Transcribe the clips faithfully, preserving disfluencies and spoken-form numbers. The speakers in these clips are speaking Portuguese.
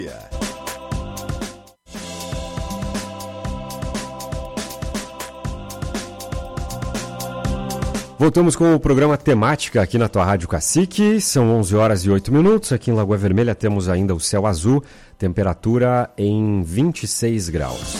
Voltamos com o programa Temática aqui na tua Rádio Cacique. São onze horas e oito minutos. Aqui em Lagoa Vermelha temos ainda o céu azul, temperatura em vinte e seis graus.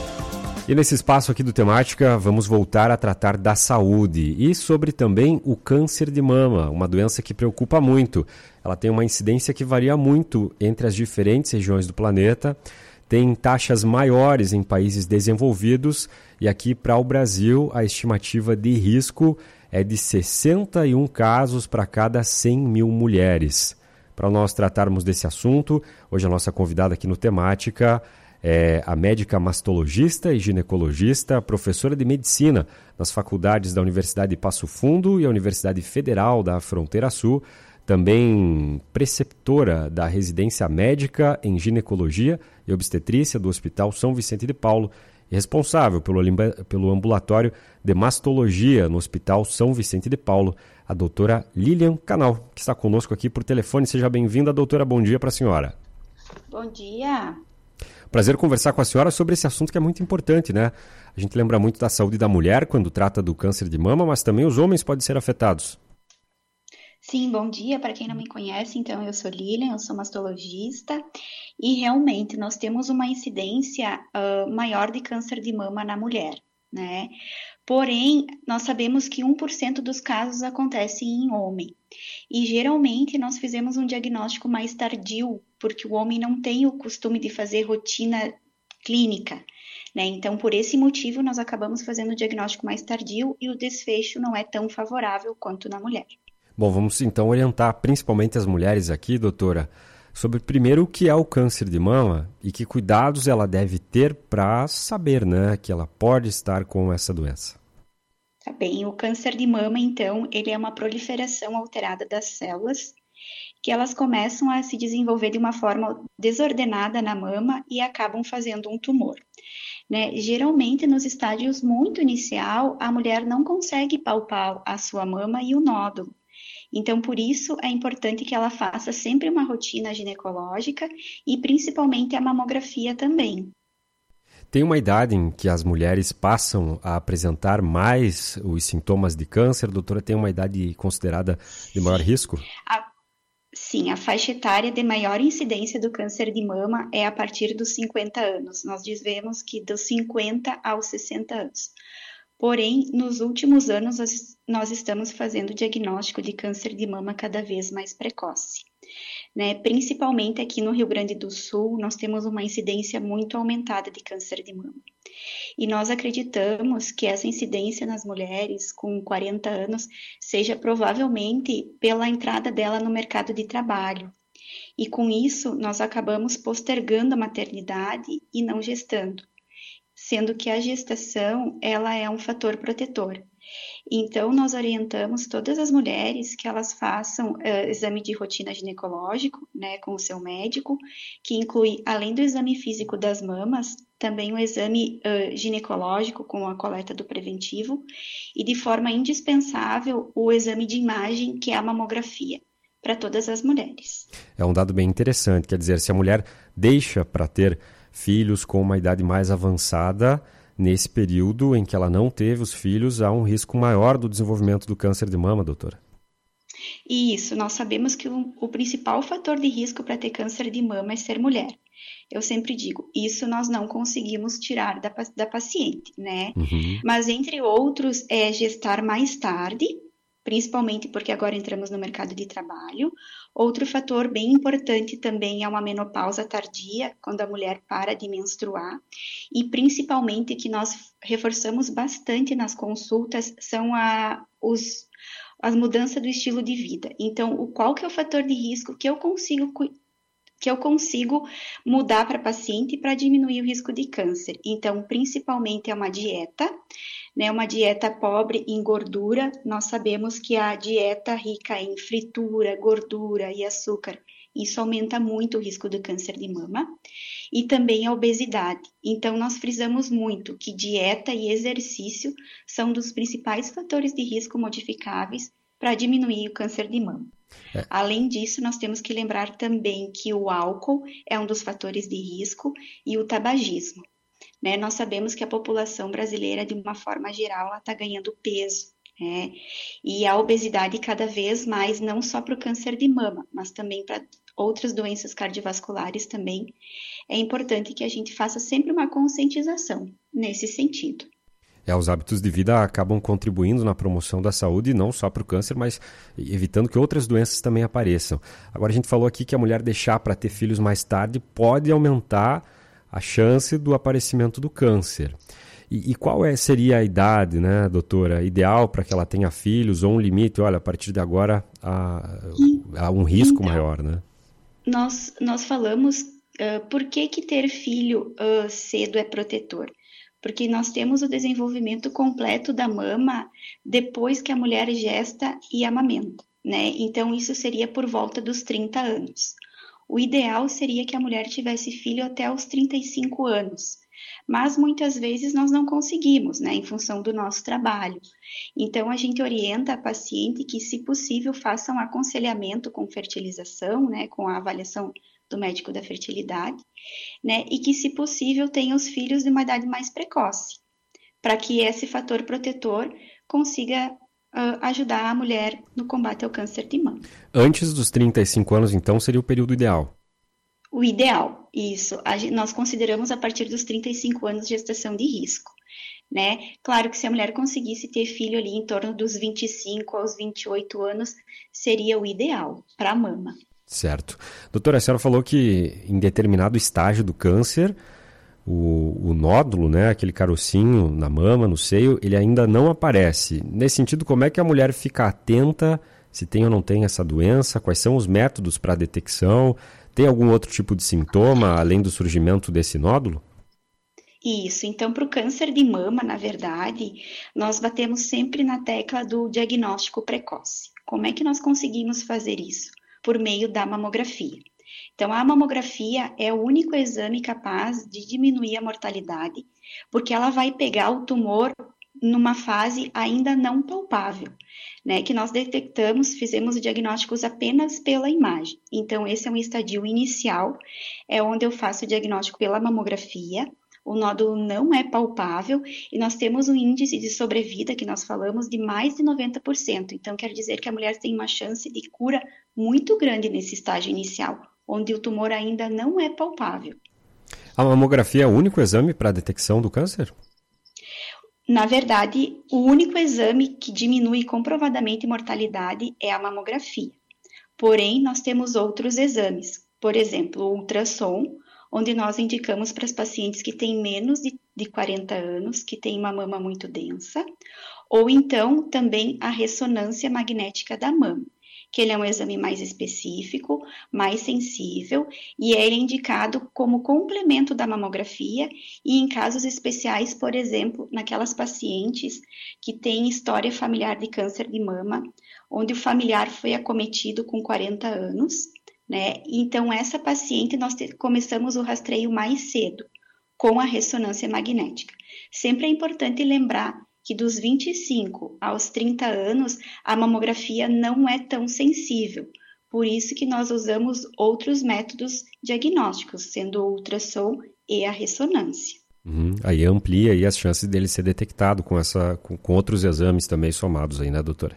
E nesse espaço aqui do Temática, vamos voltar a tratar da saúde e sobre também o câncer de mama, uma doença que preocupa muito. Ela tem uma incidência que varia muito entre as diferentes regiões do planeta, tem taxas maiores em países desenvolvidos e aqui para o Brasil a estimativa de risco é de sessenta e um casos para cada cem mil mulheres. Para nós tratarmos desse assunto, hoje a nossa convidada aqui no Temática é a médica mastologista e ginecologista, professora de medicina nas faculdades da Universidade de Passo Fundo e a Universidade Federal da Fronteira Sul, também preceptora da residência médica em ginecologia e obstetrícia do Hospital São Vicente de Paulo e responsável pelo, pelo ambulatório de mastologia no Hospital São Vicente de Paulo, a doutora Lilian Canal, que está conosco aqui por telefone. Seja bem-vinda, doutora. Bom dia para a senhora. Bom dia. Prazer conversar com a senhora sobre esse assunto que é muito importante, né? A gente lembra muito da saúde da mulher quando trata do câncer de mama, mas também os homens podem ser afetados. Sim, bom dia. Para quem não me conhece, então eu sou Lilian, eu sou mastologista e realmente nós temos uma incidência uh, maior de câncer de mama na mulher, né? Porém, nós sabemos que um por cento dos casos acontece em homem e geralmente nós fizemos um diagnóstico mais tardio, porque o homem não tem o costume de fazer rotina clínica, né? Então, por esse motivo, nós acabamos fazendo o diagnóstico mais tardio e o desfecho não é tão favorável quanto na mulher. Bom, vamos então orientar principalmente as mulheres aqui, doutora, sobre primeiro o que é o câncer de mama e que cuidados ela deve ter para saber, né, que ela pode estar com essa doença. Tá bem, o câncer de mama, então, ele é uma proliferação alterada das células que elas começam a se desenvolver de uma forma desordenada na mama e acabam fazendo um tumor. Né? Geralmente, nos estádios muito inicial, a mulher não consegue palpar a sua mama e o nódulo. Então, por isso, é importante que ela faça sempre uma rotina ginecológica e principalmente a mamografia também. Tem uma idade em que as mulheres passam a apresentar mais os sintomas de câncer? Doutora, tem uma idade considerada de maior risco? A, sim, a faixa etária de maior incidência do câncer de mama é a partir dos cinquenta anos. Nós dizemos que dos cinquenta aos sessenta anos. Porém, nos últimos anos, nós estamos fazendo diagnóstico de câncer de mama cada vez mais precoce. Né? Principalmente aqui no Rio Grande do Sul, nós temos uma incidência muito aumentada de câncer de mama. E nós acreditamos que essa incidência nas mulheres com quarenta anos seja provavelmente pela entrada dela no mercado de trabalho. E com isso, nós acabamos postergando a maternidade e não gestando, sendo que a gestação ela é um fator protetor. Então, nós orientamos todas as mulheres que elas façam uh, exame de rotina ginecológico, né, com o seu médico, que inclui, além do exame físico das mamas, também o exame uh, ginecológico com a coleta do preventivo e, de forma indispensável, o exame de imagem, que é a mamografia, para todas as mulheres. É um dado bem interessante, quer dizer, se a mulher deixa para ter filhos com uma idade mais avançada, nesse período em que ela não teve os filhos, há um risco maior do desenvolvimento do câncer de mama, doutora? Isso, nós sabemos que o, o principal fator de risco para ter câncer de mama é ser mulher. Eu sempre digo, isso nós não conseguimos tirar da, da paciente, né? Uhum. Mas, entre outros, é gestar mais tarde, principalmente porque agora entramos no mercado de trabalho. Outro fator bem importante também é uma menopausa tardia, quando a mulher para de menstruar, e principalmente que nós reforçamos bastante nas consultas são a, os, as mudanças do estilo de vida. Então, o, qual que é o fator de risco que eu consigo que eu consigo mudar para a paciente para diminuir o risco de câncer? Então, principalmente é uma dieta, né, uma dieta pobre em gordura. Nós sabemos que a dieta rica em fritura, gordura e açúcar, isso aumenta muito o risco do câncer de mama, e também a obesidade. Então, nós frisamos muito que dieta e exercício são dos principais fatores de risco modificáveis para diminuir o câncer de mama. É. Além disso, nós temos que lembrar também que o álcool é um dos fatores de risco e o tabagismo. Né? Nós sabemos que a população brasileira, de uma forma geral, está ganhando peso. Né? E a obesidade cada vez mais, não só para o câncer de mama, mas também para outras doenças cardiovasculares também. É importante que a gente faça sempre uma conscientização nesse sentido. É, os hábitos de vida acabam contribuindo na promoção da saúde, não só para o câncer, mas evitando que outras doenças também apareçam. Agora, a gente falou aqui que a mulher deixar para ter filhos mais tarde pode aumentar a chance do aparecimento do câncer. E, e qual é, seria a idade, né, doutora, ideal para que ela tenha filhos, ou um limite? Olha, a partir de agora há, há um risco então, maior, né? Nós, nós falamos uh, por que, que ter filho uh, cedo é protetor. Porque nós temos o desenvolvimento completo da mama depois que a mulher gesta e amamenta, né? Então, isso seria por volta dos trinta anos. O ideal seria que a mulher tivesse filho até os trinta e cinco anos, mas muitas vezes nós não conseguimos, né? Em função do nosso trabalho. Então, a gente orienta a paciente que, se possível, faça um aconselhamento com fertilização, né? Com a avaliação do médico da fertilidade, né, e que, se possível, tenha os filhos de uma idade mais precoce, para que esse fator protetor consiga uh, ajudar a mulher no combate ao câncer de mama. Antes dos trinta e cinco anos, então, seria o período ideal? O ideal, isso. A, nós consideramos a partir dos trinta e cinco anos de gestação de risco. Né? Claro que se a mulher conseguisse ter filho ali em torno dos vinte e cinco aos vinte e oito anos, seria o ideal para a mama. Certo. Doutora, a senhora falou que em determinado estágio do câncer, o, o nódulo, né, aquele carocinho na mama, no seio, ele ainda não aparece. Nesse sentido, como é que a mulher fica atenta se tem ou não tem essa doença? Quais são os métodos para a detecção? Tem algum outro tipo de sintoma, além do surgimento desse nódulo? Isso, então para o câncer de mama, na verdade, nós batemos sempre na tecla do diagnóstico precoce. Como é que nós conseguimos fazer isso? Por meio da mamografia. Então, a mamografia é o único exame capaz de diminuir a mortalidade, porque ela vai pegar o tumor numa fase ainda não palpável, né? Que nós detectamos, fizemos diagnósticos apenas pela imagem. Então, esse é um estadio inicial, é onde eu faço o diagnóstico pela mamografia. O nódulo não é palpável e nós temos um índice de sobrevida, que nós falamos, de mais de noventa por cento. Então, quer dizer que a mulher tem uma chance de cura muito grande nesse estágio inicial, onde o tumor ainda não é palpável. A mamografia é o único exame para a detecção do câncer? Na verdade, o único exame que diminui comprovadamente mortalidade é a mamografia. Porém, nós temos outros exames, por exemplo, o ultrassom, onde nós indicamos para as pacientes que têm menos de, de quarenta anos, que têm uma mama muito densa, ou então também a ressonância magnética da mama, que ele é um exame mais específico, mais sensível, e ele é indicado como complemento da mamografia e em casos especiais, por exemplo, naquelas pacientes que têm história familiar de câncer de mama, onde o familiar foi acometido com quarenta anos, né? Então, essa paciente, nós te, começamos o rastreio mais cedo, com a ressonância magnética. Sempre é importante lembrar que dos vinte e cinco aos trinta anos, a mamografia não é tão sensível. Por isso que nós usamos outros métodos diagnósticos, sendo o ultrassom e a ressonância. Uhum. Aí amplia aí as chances dele ser detectado com, essa, com, com outros exames também somados aí, né, doutora?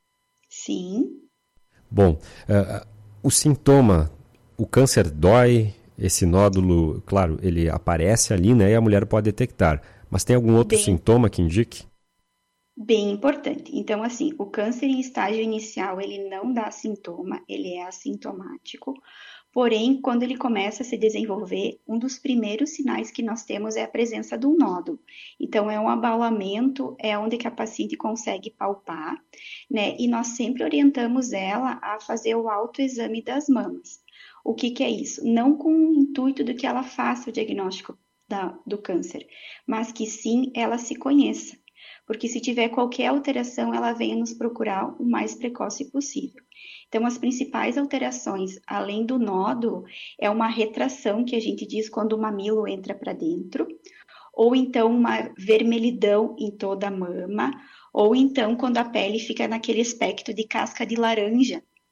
Sim. Bom, uh, o sintoma, o câncer dói, esse nódulo, claro, ele aparece ali, né, e a mulher pode detectar. Mas tem algum outro Bem, sintoma que indique? Bem importante. Então, assim, o câncer em estágio inicial, ele não dá sintoma, ele é assintomático. Porém, quando ele começa a se desenvolver, um dos primeiros sinais que nós temos é a presença do nódulo. Então, é um abalamento, é onde que a paciente consegue palpar, né? E nós sempre orientamos ela a fazer o autoexame das mamas. O que que é isso? Não com o intuito de que ela faça o diagnóstico da, do câncer, mas que sim, ela se conheça. Porque se tiver qualquer alteração, ela venha nos procurar o mais precoce possível. Então, as principais alterações, além do nódulo, é uma retração, que a gente diz quando o mamilo entra para dentro, ou então uma vermelhidão em toda a mama, ou então quando a pele fica naquele aspecto de casca de laranja,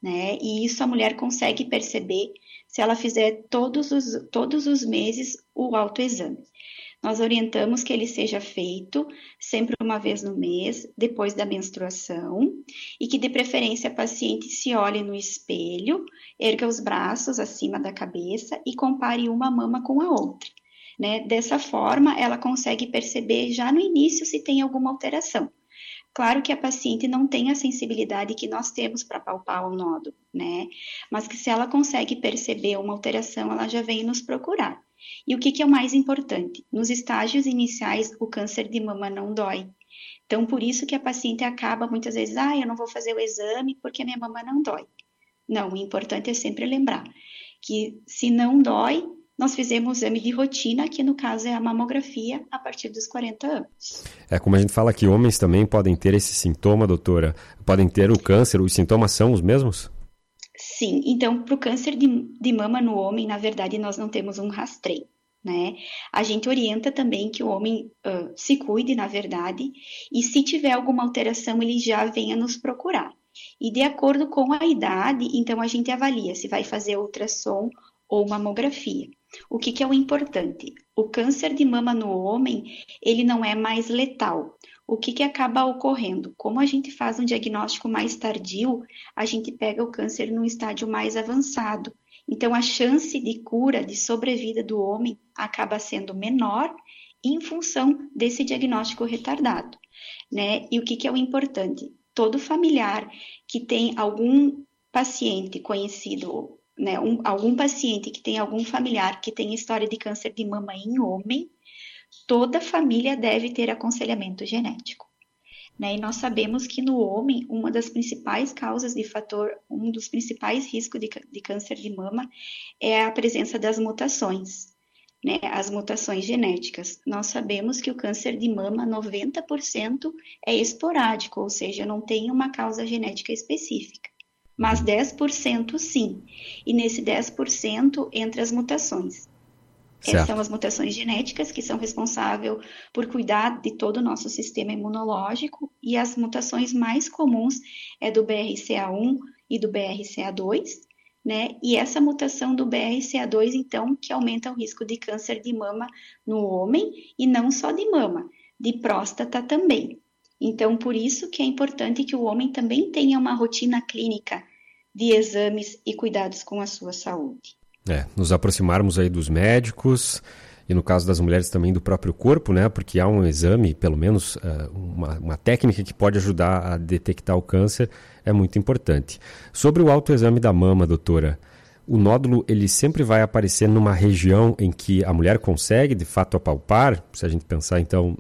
né? E isso a mulher consegue perceber se ela fizer todos os, todos os meses o autoexame. Nós orientamos que ele seja feito sempre uma vez no mês, depois da menstruação, e que de preferência a paciente se olhe no espelho, erga os braços acima da cabeça e compare uma mama com a outra, né? Dessa forma, ela consegue perceber já no início se tem alguma alteração. Claro que a paciente não tem a sensibilidade que nós temos para palpar o nódulo, né? Mas que se ela consegue perceber uma alteração, ela já vem nos procurar. E o que, que é o mais importante? Nos estágios iniciais, o câncer de mama não dói. Então, por isso que a paciente acaba muitas vezes, ah, eu não vou fazer o exame porque a minha mama não dói. Não, o importante é sempre lembrar que se não dói, nós fizemos o exame de rotina, que no caso é a mamografia, a partir dos quarenta anos. É, como a gente fala que homens também podem ter esse sintoma, doutora, podem ter o câncer, os sintomas são os mesmos? Sim, então para o câncer de, de mama no homem, na verdade, nós não temos um rastreio, né? A gente orienta também que o homem uh, se cuide, na verdade, e se tiver alguma alteração, ele já venha nos procurar. E de acordo com a idade, então a gente avalia se vai fazer ultrassom ou mamografia. O que, que é o importante? O câncer de mama no homem, ele não é mais letal. O que, que acaba ocorrendo? Como a gente faz um diagnóstico mais tardio, a gente pega o câncer num estágio mais avançado. Então, a chance de cura, de sobrevida do homem acaba sendo menor em função desse diagnóstico retardado, né? E o que, que é o importante? Todo familiar que tem algum paciente conhecido, né, um, algum paciente que tem algum familiar que tem história de câncer de mama em homem, toda família deve ter aconselhamento genético, né? E nós sabemos que no homem, uma das principais causas de fator, um dos principais riscos de, de câncer de mama é a presença das mutações, né? As mutações genéticas. Nós sabemos que o câncer de mama, noventa por cento é esporádico, ou seja, não tem uma causa genética específica. Mas dez por cento sim, e nesse dez por cento entre as mutações. Essas são as mutações genéticas que são responsáveis por cuidar de todo o nosso sistema imunológico, e as mutações mais comuns é do B R C A um e do B R C A dois, né? E essa mutação do B R C A dois, então, que aumenta o risco de câncer de mama no homem, e não só de mama, de próstata também. Então, por isso que é importante que o homem também tenha uma rotina clínica de exames e cuidados com a sua saúde. É, nos aproximarmos aí dos médicos e no caso das mulheres também do próprio corpo, né? Porque há um exame, pelo menos uma, uma técnica que pode ajudar a detectar o câncer, é muito importante. Sobre o autoexame da mama, doutora, o nódulo ele sempre vai aparecer numa região em que a mulher consegue de fato apalpar, se a gente pensar então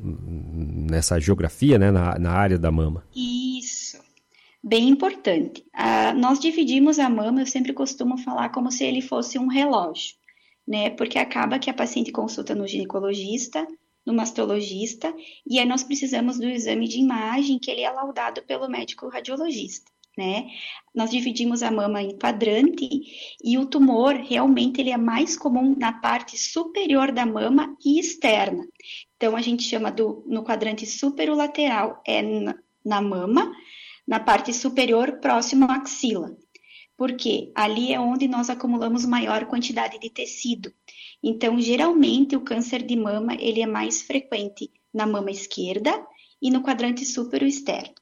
nessa geografia, né, na, na área da mama. Isso, bem importante. Ah, nós dividimos a mama, eu sempre costumo falar como se ele fosse um relógio, né, porque acaba que a paciente consulta no ginecologista, no mastologista, e aí nós precisamos do exame de imagem que ele é laudado pelo médico radiologista, né? Nós dividimos a mama em quadrante, e o tumor realmente ele é mais comum na parte superior da mama e externa. Então a gente chama do, no quadrante superolateral é na, na mama, na parte superior próximo à axila, porque ali é onde nós acumulamos maior quantidade de tecido. Então geralmente o câncer de mama ele é mais frequente na mama esquerda e no quadrante supero externo.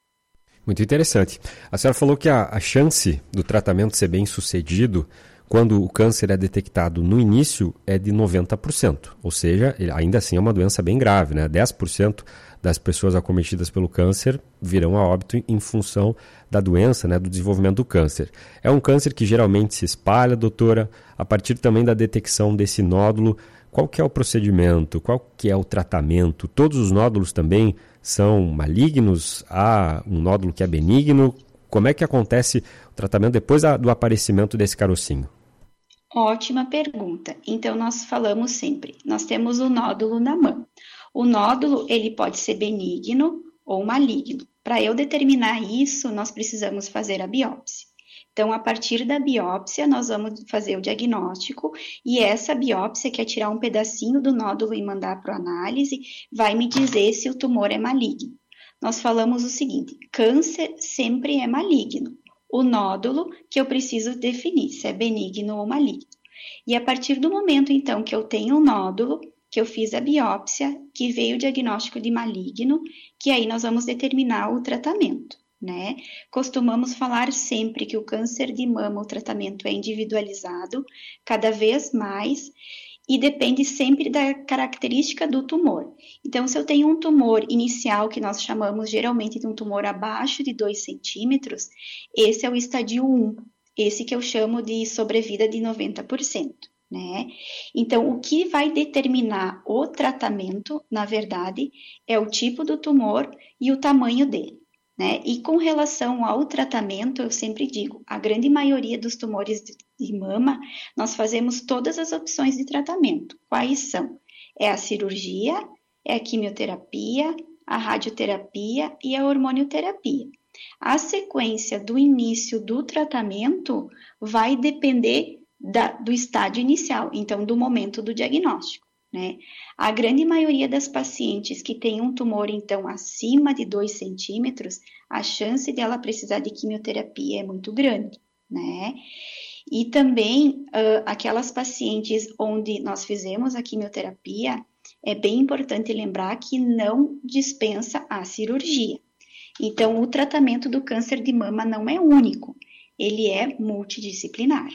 Muito interessante. A senhora falou que a, a chance do tratamento ser bem sucedido quando o câncer é detectado no início é de noventa por cento. Ou seja, ele, ainda assim é uma doença bem grave, né? dez por cento das pessoas acometidas pelo câncer virão a óbito em função da doença, né? Do desenvolvimento do câncer. É um câncer que geralmente se espalha, doutora, a partir também da detecção desse nódulo. Qual que é o procedimento? Qual que é o tratamento? Todos os nódulos também são malignos? Há um nódulo que é benigno? Como é que acontece o tratamento depois da, do aparecimento desse carocinho? Ótima pergunta. Então, nós falamos sempre, nós temos o nódulo na mama. O nódulo, ele pode ser benigno ou maligno. Para eu determinar isso, nós precisamos fazer a biópsia. Então, a partir da biópsia, nós vamos fazer o diagnóstico, e essa biópsia, que é tirar um pedacinho do nódulo e mandar para a análise, vai me dizer se o tumor é maligno. Nós falamos o seguinte, câncer sempre é maligno, o nódulo que eu preciso definir se é benigno ou maligno. E a partir do momento, então, que eu tenho um nódulo, que eu fiz a biópsia, que veio o diagnóstico de maligno, que aí nós vamos determinar o tratamento, né? Costumamos falar sempre que o câncer de mama, o tratamento é individualizado, cada vez mais, e depende sempre da característica do tumor. Então, se eu tenho um tumor inicial, que nós chamamos geralmente de um tumor abaixo de dois centímetros, esse é o estadio um, esse que eu chamo de sobrevida de noventa por cento, né? Então, o que vai determinar o tratamento, na verdade, é o tipo do tumor e o tamanho dele, né? E com relação ao tratamento, eu sempre digo, a grande maioria dos tumores de, de mama, nós fazemos todas as opções de tratamento. Quais são? É a cirurgia, é a quimioterapia, a radioterapia e a hormonioterapia. A sequência do início do tratamento vai depender da, do estágio inicial, então do momento do diagnóstico, né? A grande maioria das pacientes que tem um tumor, então, acima de dois centímetros, a chance dela precisar de quimioterapia é muito grande, né? E também, uh, aquelas pacientes onde nós fizemos a quimioterapia, é bem importante lembrar que não dispensa a cirurgia. Então, o tratamento do câncer de mama não é único, ele é multidisciplinar.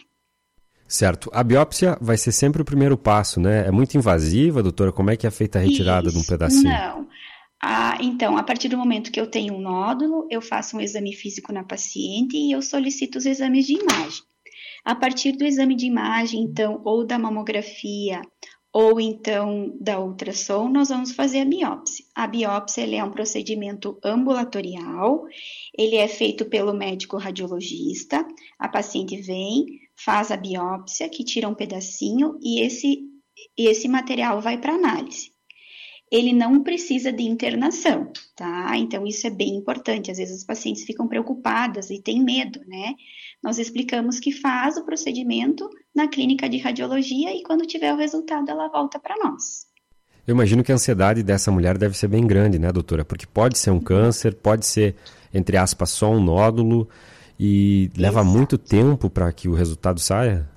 Certo. A biópsia vai ser sempre o primeiro passo, né? É muito invasiva, doutora? Como é que é feita a retirada Isso, de um pedacinho? Não. Ah, então, a partir do momento que eu tenho um nódulo, eu faço um exame físico na paciente e eu solicito os exames de imagem. A partir do exame de imagem, então, ou da mamografia, ou então da ultrassom, nós vamos fazer a biópsia. A biópsia ele é um procedimento ambulatorial, ele é feito pelo médico radiologista, a paciente vem, faz a biópsia, que tira um pedacinho, e esse, esse material vai para análise. Ele não precisa de internação, tá? Então, isso é bem importante. Às vezes, as pacientes ficam preocupadas e têm medo, né? Nós explicamos que faz o procedimento na clínica de radiologia e quando tiver o resultado, ela volta para nós. Eu imagino que a ansiedade dessa mulher deve ser bem grande, né, doutora? Porque pode ser um câncer, pode ser, entre aspas, só um nódulo e leva Exato. muito tempo para que o resultado saia?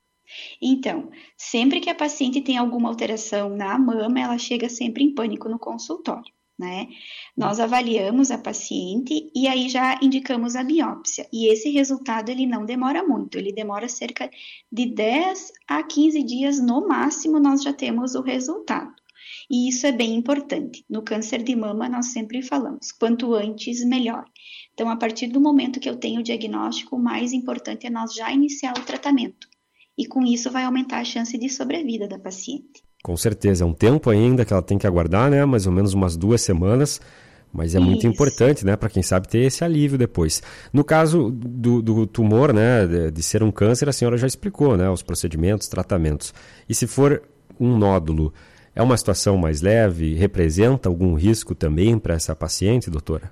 Então, sempre que a paciente tem alguma alteração na mama, ela chega sempre em pânico no consultório, né? Nós avaliamos a paciente e aí já indicamos a biópsia. E esse resultado, ele não demora muito, ele demora cerca de dez a quinze dias no máximo, nós já temos o resultado. E isso é bem importante. No câncer de mama, nós sempre falamos, quanto antes, melhor. Então, a partir do momento que eu tenho o diagnóstico, o mais importante é nós já iniciar o tratamento. E com isso vai aumentar a chance de sobrevida da paciente. Com certeza, é um tempo ainda que ela tem que aguardar, né? Mais ou menos umas duas semanas, mas é Isso. muito importante, né? Para quem sabe ter esse alívio depois. No caso do, do tumor, né? De, de ser um câncer, a senhora já explicou, né? Os procedimentos, tratamentos. E se for um nódulo, é uma situação mais leve? Representa algum risco também para essa paciente, doutora?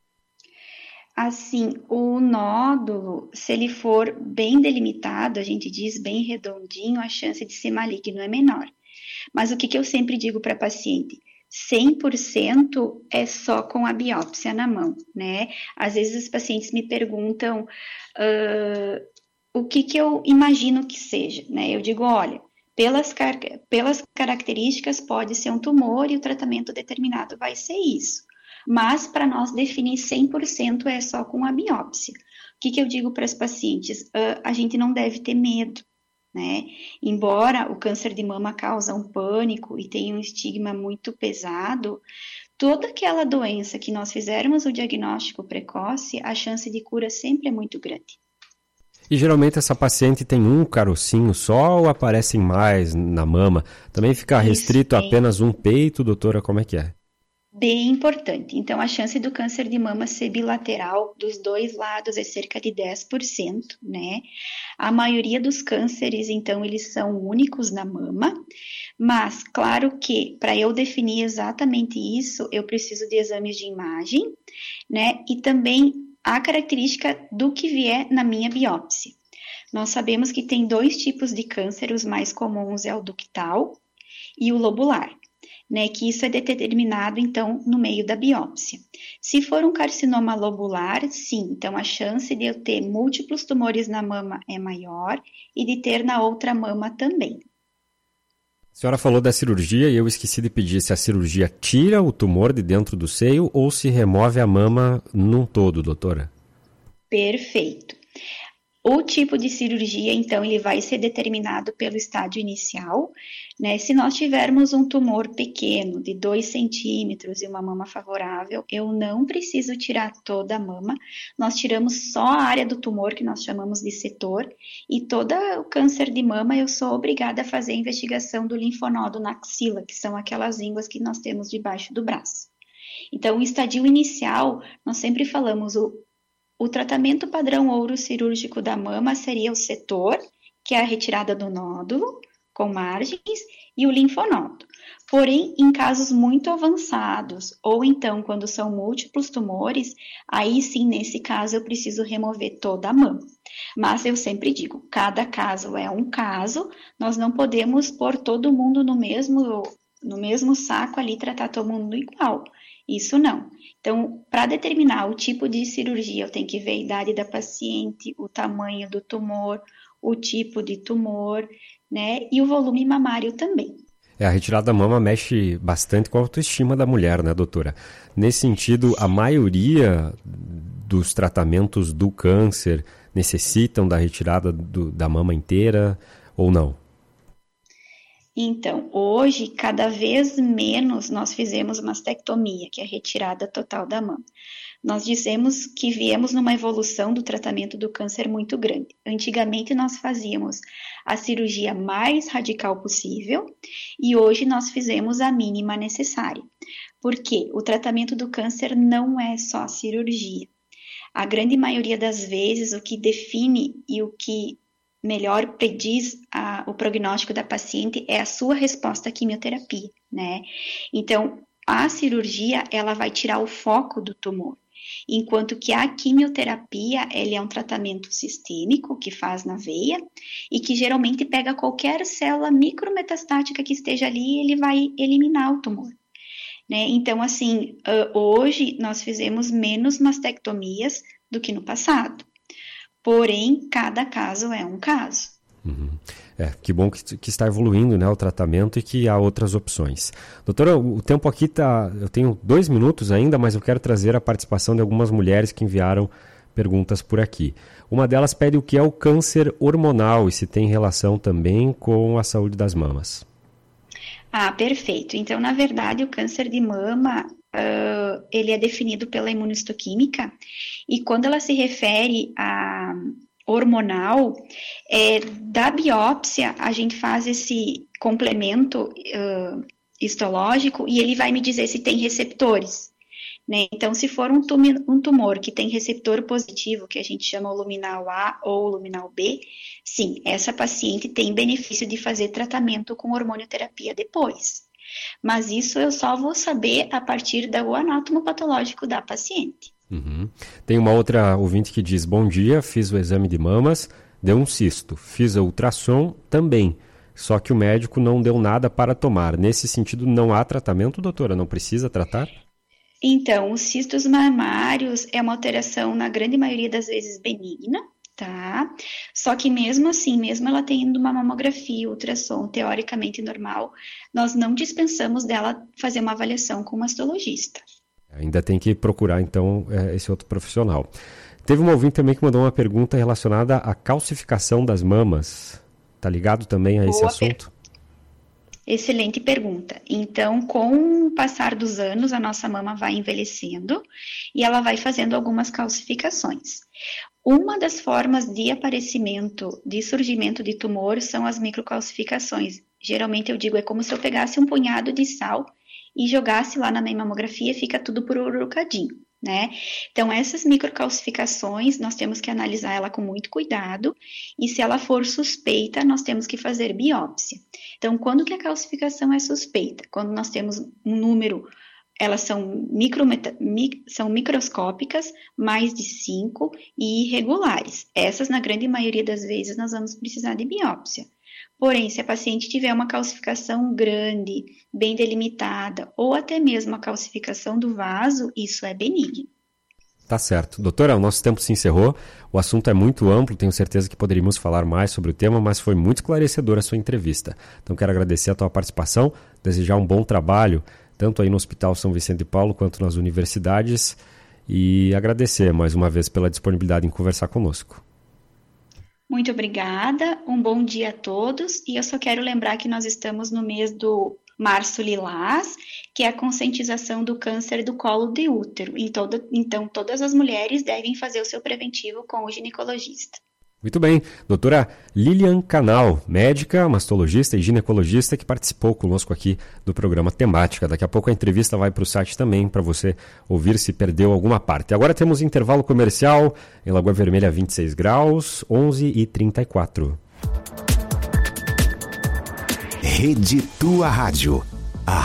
Assim, o nódulo, se ele for bem delimitado, a gente diz bem redondinho, a chance de ser maligno é menor. Mas o que, que eu sempre digo para a paciente? cem por cento é só com a biópsia na mão, né? Às vezes os pacientes me perguntam uh, o que, que eu imagino que seja, né? Eu digo, olha, pelas, car- pelas características pode ser um tumor e o tratamento determinado vai ser isso. Mas para nós definir cem por cento é só com a biópsia. O que, que eu digo para as pacientes? Uh, a gente não deve ter medo, né? Embora o câncer de mama cause um pânico e tenha um estigma muito pesado, toda aquela doença que nós fizermos o diagnóstico precoce, a chance de cura sempre é muito grande. E geralmente essa paciente tem um carocinho só ou aparecem mais na mama? Também fica restrito a apenas um peito, doutora? Como é que é? Bem importante. Então, a chance do câncer de mama ser bilateral dos dois lados é cerca de dez por cento, né? A maioria dos cânceres, então, eles são únicos na mama, mas, claro que, para eu definir exatamente isso, eu preciso de exames de imagem, né? E também a característica do que vier na minha biópsia. Nós sabemos que tem dois tipos de câncer, os mais comuns é o ductal e o lobular. né, que isso é determinado, então, no meio da biópsia. Se for um carcinoma lobular, sim, então a chance de eu ter múltiplos tumores na mama é maior e de ter na outra mama também. A senhora falou da cirurgia e eu esqueci de pedir se a cirurgia tira o tumor de dentro do seio ou se remove a mama num todo, doutora. Perfeito. O tipo de cirurgia, então, ele vai ser determinado pelo estágio inicial, né? Se nós tivermos um tumor pequeno, de dois centímetros e uma mama favorável, eu não preciso tirar toda a mama, nós tiramos só a área do tumor, que nós chamamos de setor, e todo o câncer de mama eu sou obrigada a fazer a investigação do linfonodo na axila, que são aquelas línguas que nós temos debaixo do braço. Então, o estadio inicial, nós sempre falamos, o O tratamento padrão ouro cirúrgico da mama seria o setor, que é a retirada do nódulo, com margens, e o linfonodo. Porém, em casos muito avançados, ou então quando são múltiplos tumores, aí sim, nesse caso, eu preciso remover toda a mama. Mas eu sempre digo, cada caso é um caso, nós não podemos pôr todo mundo no mesmo, no mesmo saco ali, tratar todo mundo igual. Isso não. Então, para determinar o tipo de cirurgia, eu tenho que ver a idade da paciente, o tamanho do tumor, o tipo de tumor, né? E o volume mamário também. É, a retirada da mama mexe bastante com a autoestima da mulher, né, doutora? Nesse sentido, a maioria dos tratamentos do câncer necessitam da retirada do, da mama inteira ou não? Então, hoje, cada vez menos nós fizemos mastectomia, que é a retirada total da mama. Nós dizemos que viemos numa evolução do tratamento do câncer muito grande. Antigamente, nós fazíamos a cirurgia mais radical possível e hoje nós fizemos a mínima necessária. Porque o tratamento do câncer não é só a cirurgia. A grande maioria das vezes, o que define e o que melhor prediz a, o prognóstico da paciente é a sua resposta à quimioterapia, né? Então, a cirurgia, ela vai tirar o foco do tumor, enquanto que a quimioterapia, ele é um tratamento sistêmico que faz na veia e que geralmente pega qualquer célula micrometastática que esteja ali e ele vai eliminar o tumor, né? Então, assim, hoje nós fizemos menos mastectomias do que no passado. Porém, cada caso é um caso. Uhum. É, que bom que, que está evoluindo, né, o tratamento e que há outras opções. Doutora, o tempo aqui está... Eu tenho dois minutos ainda, mas eu quero trazer a participação de algumas mulheres que enviaram perguntas por aqui. Uma delas pede o que é o câncer hormonal e se tem relação também com a saúde das mamas. Ah, perfeito. Então, na verdade, o câncer de mama, uh, ele é definido pela imunistoquímica e quando ela se refere a hormonal, é, da biópsia, a gente faz esse complemento uh, histológico e ele vai me dizer se tem receptores, né? Então, se for um tumor, um tumor que tem receptor positivo, que a gente chama o luminal A ou luminal B, sim, essa paciente tem benefício de fazer tratamento com hormonioterapia depois. Mas isso eu só vou saber a partir do anátomo patológico da paciente. Uhum. Tem uma outra ouvinte que diz, bom dia, fiz o exame de mamas, deu um cisto, fiz a ultrassom também, só que o médico não deu nada para tomar. Nesse sentido, não há tratamento, doutora? Não precisa tratar? Então, os cistos mamários é uma alteração, na grande maioria das vezes, benigna, tá? Só que mesmo assim, mesmo ela tendo uma mamografia, ultrassom teoricamente normal, nós não dispensamos dela fazer uma avaliação com o mastologista. Ainda tem que procurar, então, esse outro profissional. Teve um ouvinte também que mandou uma pergunta relacionada à calcificação das mamas. Tá ligado também a esse Boa assunto? Per... Excelente pergunta. Então, com o passar dos anos, a nossa mama vai envelhecendo e ela vai fazendo algumas calcificações. Uma das formas de aparecimento, de surgimento de tumor são as microcalcificações. Geralmente eu digo, é como se eu pegasse um punhado de sal e jogasse lá na minha mamografia, fica tudo pururucadinho, né? Então, essas microcalcificações, nós temos que analisar ela com muito cuidado e se ela for suspeita, nós temos que fazer biópsia. Então, quando que a calcificação é suspeita? Quando nós temos um número, elas são, micrometa, mic, são microscópicas, mais de cinco e irregulares. Essas, na grande maioria das vezes, nós vamos precisar de biópsia. Porém, se a paciente tiver uma calcificação grande, bem delimitada, ou até mesmo a calcificação do vaso, isso é benigno. Tá certo. Doutora, o nosso tempo se encerrou, o assunto é muito amplo, tenho certeza que poderíamos falar mais sobre o tema, mas foi muito esclarecedora a sua entrevista. Então quero agradecer a tua participação, desejar um bom trabalho, tanto aí no Hospital São Vicente de Paulo quanto nas universidades, e agradecer mais uma vez pela disponibilidade em conversar conosco. Muito obrigada, um bom dia a todos, e eu só quero lembrar que nós estamos no mês do Março Lilás, que é a conscientização do câncer do colo de útero. Então, então, todas as mulheres devem fazer o seu preventivo com o ginecologista. Muito bem. Doutora Lilian Canal, médica, mastologista e ginecologista que participou conosco aqui do programa Temática. Daqui a pouco a entrevista vai para o site também para você ouvir se perdeu alguma parte. Agora temos intervalo comercial em Lagoa Vermelha, vinte e seis graus, onze e trinta e quatro. Rede Tua Rádio.